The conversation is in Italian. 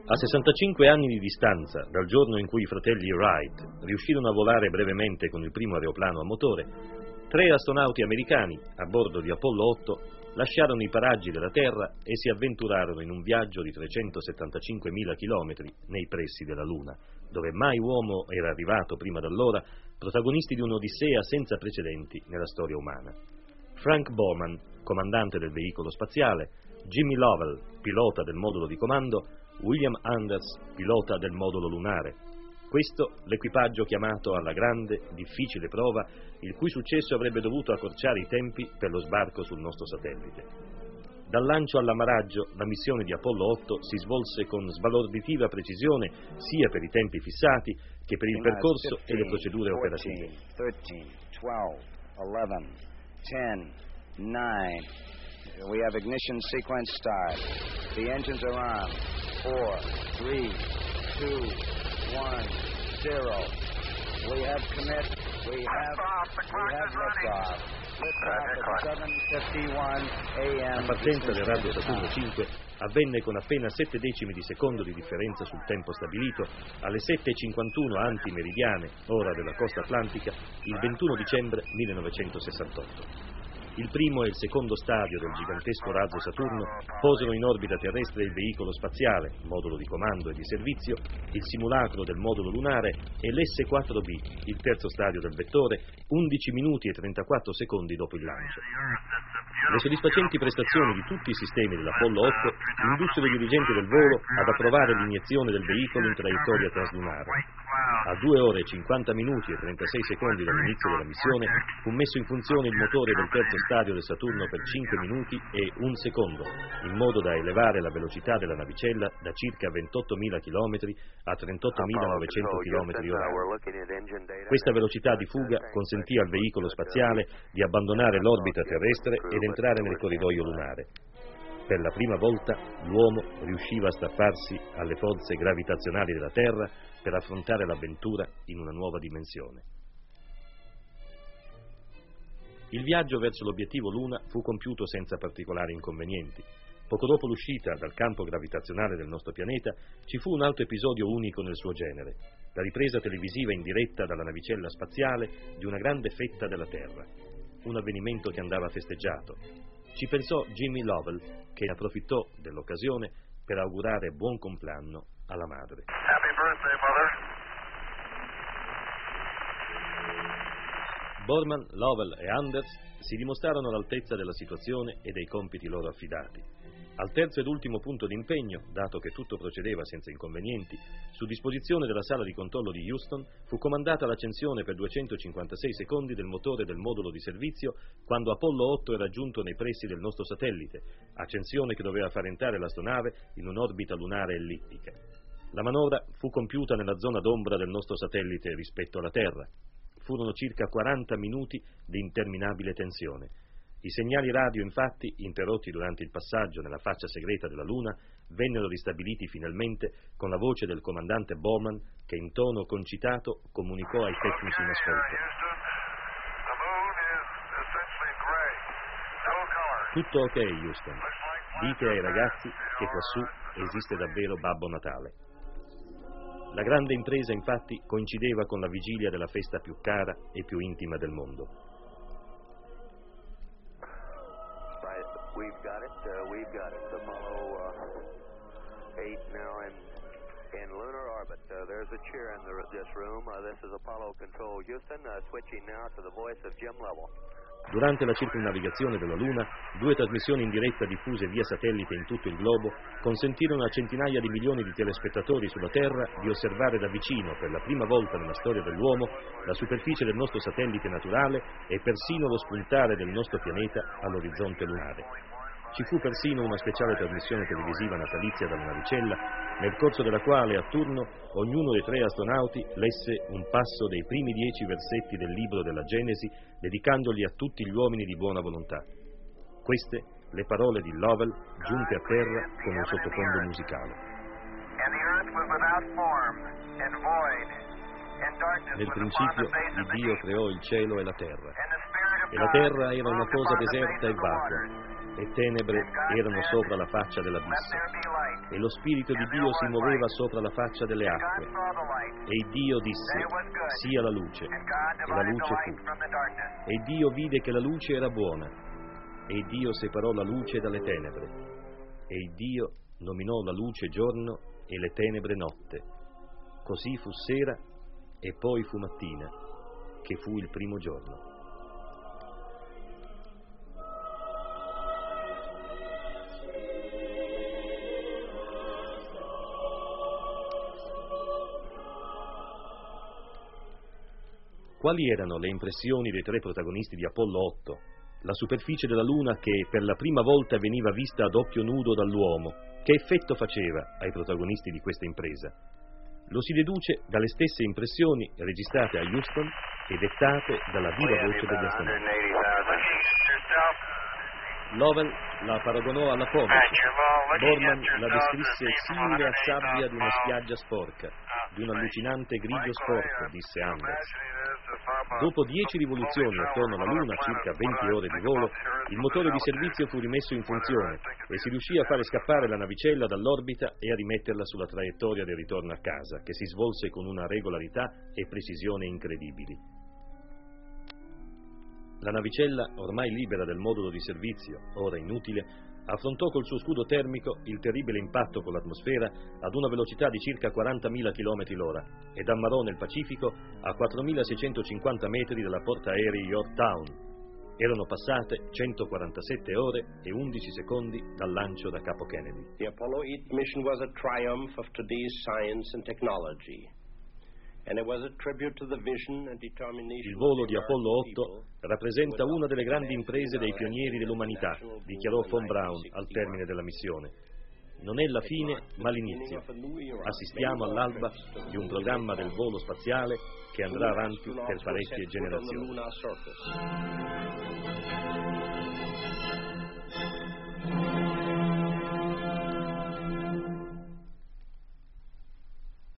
A 65 anni di distanza dal giorno in cui i fratelli Wright riuscirono a volare brevemente con il primo aeroplano a motore, 3 astronauti americani a bordo di Apollo 8 lasciarono i paraggi della Terra e si avventurarono in un viaggio di 375.000 chilometri nei pressi della Luna, dove mai uomo era arrivato prima d'allora, protagonisti di un'odissea senza precedenti nella storia umana. Frank Borman, comandante del veicolo spaziale, Jimmy Lovell, pilota del modulo di comando, William Anders, pilota del modulo lunare. Questo l'equipaggio chiamato alla grande, difficile prova, il cui successo avrebbe dovuto accorciare i tempi per lo sbarco sul nostro satellite. Dal lancio all'ammaraggio, la missione di Apollo 8 si svolse con sbalorditiva precisione sia per i tempi fissati che per il percorso e le procedure operative. 13, 12, 11, 10, 9. We have ignition sequence start. The engines are on. 4, 3, 2, 1, 0. We have commit. We have liftoff. Liftoff at 7:51 a.m. La partenza del raggio Saturno 5 avvenne con appena 7 decimi di secondo di differenza sul tempo stabilito alle 7:51 antimeridiane, ora della costa atlantica, il 21 dicembre 1968. Il primo e il secondo stadio del gigantesco razzo Saturno posero in orbita terrestre il veicolo spaziale, modulo di comando e di servizio, il simulacro del modulo lunare e l'S-4B, il terzo stadio del vettore, 11 minuti e 34 secondi dopo il lancio. Le soddisfacenti prestazioni di tutti i sistemi dell'Apollo 8 indussero i dirigenti del volo ad approvare l'iniezione del veicolo in traiettoria translunare. A 2 ore 50 minuti e 36 secondi dall'inizio della missione fu messo in funzione il motore del terzo stadio del Saturno per 5 minuti e 1 secondo, in modo da elevare la velocità della navicella da circa 28.000 km a 38.900 km/h. Questa velocità di fuga consentì al veicolo spaziale di abbandonare l'orbita terrestre ed entrare nel corridoio lunare. Per la prima volta l'uomo riusciva a staffarsi alle forze gravitazionali della Terra per affrontare l'avventura in una nuova dimensione. Il viaggio verso l'obiettivo Luna fu compiuto senza particolari inconvenienti. Poco dopo l'uscita dal campo gravitazionale del nostro pianeta ci fu un altro episodio unico nel suo genere, la ripresa televisiva in diretta dalla navicella spaziale di una grande fetta della Terra, un avvenimento che andava festeggiato. Ci pensò Jimmy Lovell, che ne approfittò dell'occasione per augurare buon compleanno alla madre. Happy birthday, Mother. Borman, Lovell e Anders si dimostrarono all'altezza della situazione e dei compiti loro affidati. Al terzo ed ultimo punto d'impegno, dato che tutto procedeva senza inconvenienti, su disposizione della sala di controllo di Houston fu comandata l'accensione per 256 secondi del motore del modulo di servizio quando Apollo 8 era giunto nei pressi del nostro satellite, accensione che doveva far entrare l'astronave in un'orbita lunare ellittica. La manovra fu compiuta nella zona d'ombra del nostro satellite rispetto alla Terra. Furono circa 40 minuti di interminabile tensione. I segnali radio, infatti, interrotti durante il passaggio nella faccia segreta della Luna, vennero ristabiliti finalmente con la voce del comandante Borman che in tono concitato comunicò ai tecnici in ascolto. Tutto ok, Houston. Dite ai ragazzi che quassù esiste davvero Babbo Natale. La grande impresa, infatti, coincideva con la vigilia della festa più cara e più intima del mondo. We've got it. Apollo 8 now in lunar orbit. There's a cheer in this room. This is Apollo Control Houston, switching now to the voice of Jim Lovell. Durante la circumnavigazione della Luna, 2 trasmissioni in diretta diffuse via satellite in tutto il globo consentirono a centinaia di milioni di telespettatori sulla Terra di osservare da vicino, per la prima volta nella storia dell'uomo, la superficie del nostro satellite naturale e persino lo spuntare del nostro pianeta all'orizzonte lunare. Ci fu persino una speciale trasmissione televisiva natalizia dalla navicella, nel corso della quale a turno ognuno dei 3 astronauti lesse un passo dei primi 10 versetti del libro della Genesi, dedicandoli a tutti gli uomini di buona volontà. Queste le parole di Lovell giunte a terra con un sottofondo musicale. Nel principio Dio creò il cielo e la terra terra era una cosa deserta e vacua, e tenebre erano sopra la faccia dell'abisso. e lo Spirito di Dio si muoveva sopra la faccia delle acque. E Dio disse: sia la luce, e la luce fu. E Dio vide che la luce era buona, e Dio separò la luce dalle tenebre. E Dio nominò la luce giorno e le tenebre notte. Così fu sera e poi fu mattina, che fu il primo giorno. Quali erano le impressioni dei tre protagonisti di Apollo 8? La superficie della Luna che per la prima volta veniva vista ad occhio nudo dall'uomo, che effetto faceva ai protagonisti di questa impresa? Lo si deduce dalle stesse impressioni registrate a Houston e dettate dalla viva voce degli astronauti. Lovell la paragonò alla pomice, Borman la descrisse simile a sabbia di una spiaggia sporca, di un allucinante grigio sporco, disse Anders. Dopo 10 rivoluzioni attorno alla Luna, circa 20 ore di volo, il motore di servizio fu rimesso in funzione e si riuscì a fare scappare la navicella dall'orbita e a rimetterla sulla traiettoria del ritorno a casa, che si svolse con una regolarità e precisione incredibili. La navicella, ormai libera del modulo di servizio, ora inutile, affrontò col suo scudo termico il terribile impatto con l'atmosfera ad una velocità di circa 40.000 km l'ora ed ammarrò nel Pacifico a 4.650 metri dalla portaerei Yorktown. Erano passate 147 ore e 11 secondi dal lancio da Capo Kennedy. The Apollo 8 mission was a triumph of today's science and technology. Il volo di Apollo 8 rappresenta una delle grandi imprese dei pionieri dell'umanità, dichiarò von Braun al termine della missione. Non è la fine, ma l'inizio. Assistiamo all'alba di un programma del volo spaziale che andrà avanti per parecchie generazioni.